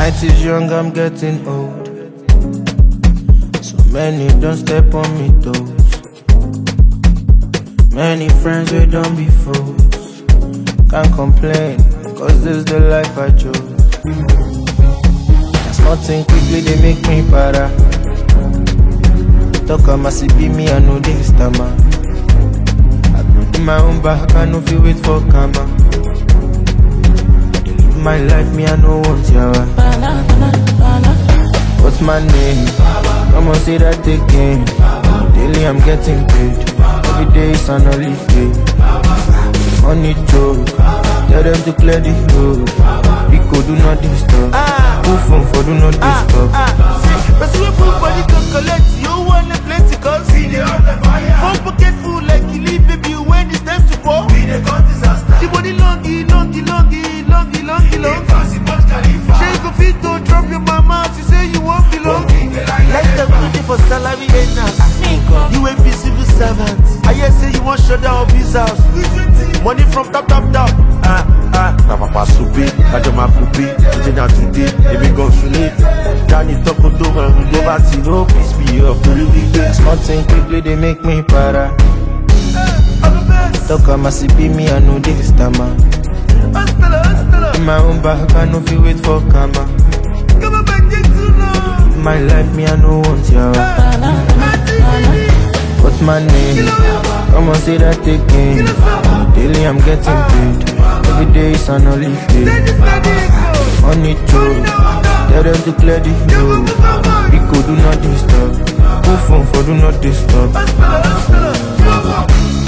Night is young, I'm getting old. So many don't step on me toes. Many friends we don't be fools. Can't complain, cause this is the life I chose. That's nothing quickly, they make me para. Talk on my CB, me I know this stammer. I go do my own back, I know feel wait for karma. My life, me, I know what's yawa. What's my name? Come on, say that again. Daily, I'm getting paid. Every day, it's an holiday. Money joke. Tell them to clear the road. Pico, do not disturb. Move phone for do not disturb. But you put body can collect. You want the plenty cause we dey on the fire. Phone pocket full like you leave, baby. When it's time to pour, we dey got disaster. The body longy. Say you go fit to drop your mama. She say you won't belong. Like the money for salary earners. You ain't be civil servant. I hear say you want shut down his house. Money from top. Na papa soupe, kajoma coupe. Today na today, baby go soon. Danny talk to do and go back to no peace be up to the weekend. Nothing quickly, they make me para. Talk on my CP, me I know this stammer. In my own back, I know feel wait for karma. My life, me I know what's yawa. What's my name? Come on, say that again. Daily, I'm getting paid. Every day, it's an holiday. Money joke. Tell them to clear the road. Pico, do not disturb. Move phone for do not disturb.